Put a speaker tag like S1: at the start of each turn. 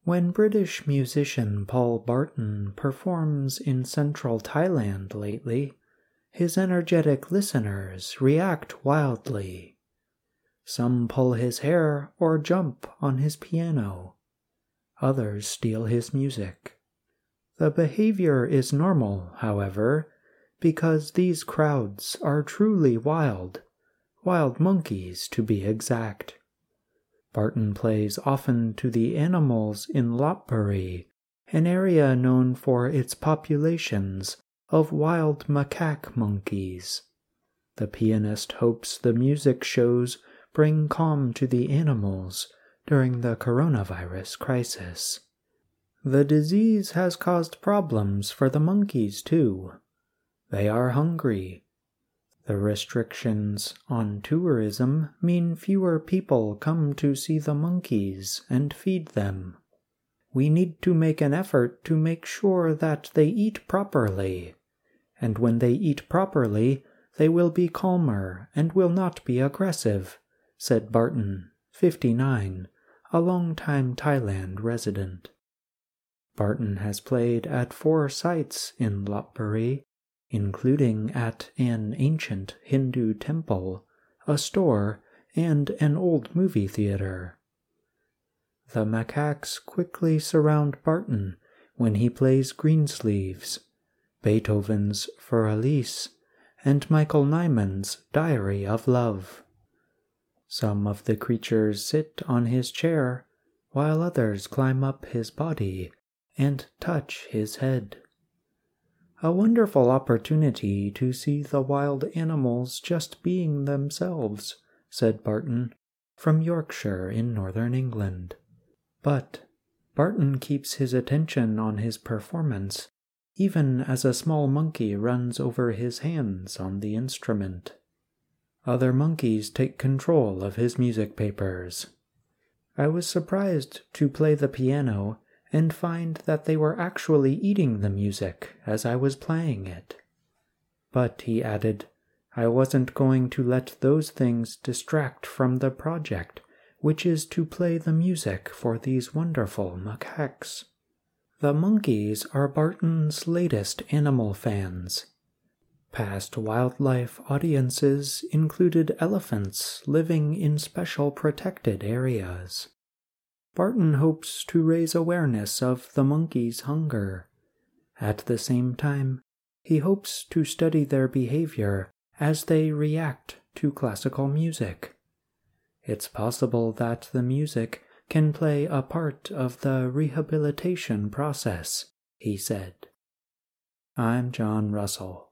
S1: When British musician Paul Barton performs in central Thailand lately, his energetic listeners react wildly. Some pull his hair or jump on his piano. Others steal his music. The behavior is normal, however, because these crowds are truly wild monkeys to be exact. Barton plays often to the animals in Lopburi, an area known for its populations of wild macaque monkeys. The pianist hopes the music shows bring calm to the animals during the coronavirus crisis. The disease has caused problems for the monkeys too. They are hungry. The restrictions on tourism mean fewer people come to see the monkeys and feed them. We need to make an effort to make sure that they eat properly, and when they eat properly, they will be calmer and will not be aggressive, said Barton, 59, a long-time Thailand resident. Barton has played at 4 sites in Lopburi, including at an ancient Hindu temple, a store, and an old movie theater. The macaques quickly surround Barton when he plays Greensleeves, Beethoven's Für Elise, and Michael Nyman's Diary of Love. Some of the creatures sit on his chair, while others climb up his body and touch his head. A wonderful opportunity to see the wild animals just being themselves, said Barton, from Yorkshire in northern England. But Barton keeps his attention on his performance, even as a small monkey runs over his hands on the instrument. Other monkeys take control of his music papers. I was surprised to play the piano and find that they were actually eating the music as I was playing it. But, he added, I wasn't going to let those things distract from the project, which is to play the music for these wonderful macaques. The monkeys are Barton's latest animal fans. Past wildlife audiences included elephants living in special protected areas. Barton hopes to raise awareness of the monkeys' hunger. At the same time, he hopes to study their behavior as they react to classical music. It's possible that the music can play a part of the rehabilitation process, he said. I'm John Russell.